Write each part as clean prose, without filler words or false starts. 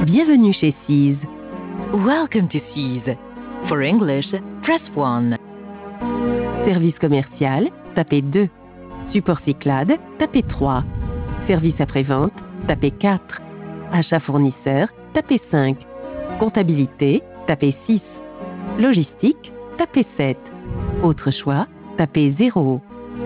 Bienvenue chez Seas. Welcome to Seas. For English, press 1. Service commercial, tapez 2. Support Cyclade, tapez 3. Service après-vente, tapez 4. Achat fournisseur, tapez 5. Comptabilité, tapez 6. Logistique, tapez 7. Autre choix, tapez 0.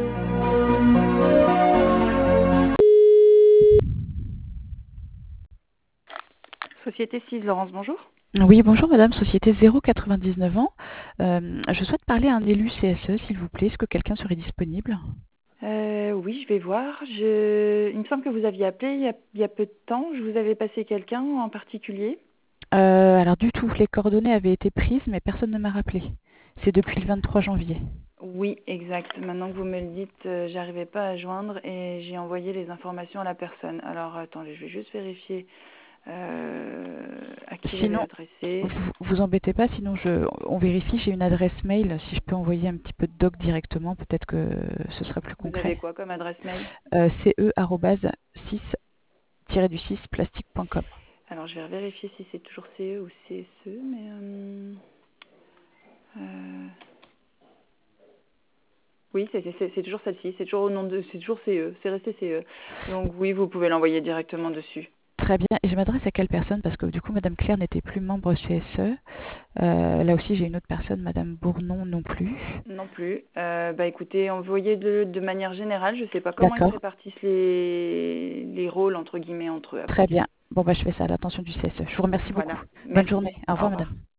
Société 6, Laurence, bonjour. Oui, bonjour madame, société 0,99 ans. Je souhaite parler à un élu CSE, s'il vous plaît. Est-ce que quelqu'un serait disponible? Oui, je vais voir. Il me semble que vous aviez appelé il y a peu de temps. Je vous avais passé quelqu'un en particulier. Alors du tout, les coordonnées avaient été prises, mais personne ne m'a rappelé. C'est depuis le 23 janvier. Oui, exact. Maintenant que vous me le dites, j'arrivais pas à joindre et j'ai envoyé les informations à la personne. Alors attendez, je vais juste vérifier à qui j'avais Sinon, adressé. vous embêtez pas, sinon on vérifie, j'ai une adresse mail. Si je peux envoyer un petit peu de doc directement, peut-être que ce sera plus Vous concret. avez quoi comme adresse mail? ce@6-plastique.com. Alors je vais vérifier si c'est toujours CE ou CSE, mais oui, c'est toujours celle-ci, c'est toujours au nom de, c'est toujours CE, c'est resté CE. Donc oui, vous pouvez l'envoyer directement dessus. Très bien. Et je m'adresse à quelle personne? Parce que du coup, Madame Claire n'était plus membre CSE. Là aussi, j'ai une autre personne, Madame Bournon non plus. Non plus. Écoutez, envoyez-le de manière générale. Je ne sais pas comment ils se D'accord, répartissent les rôles entre guillemets entre eux très après. bien. Bon, bah, je fais ça à l'attention du CSE. Je vous remercie Voilà. beaucoup. Bonne Merci. journée. Au Au revoir, revoir. Madame.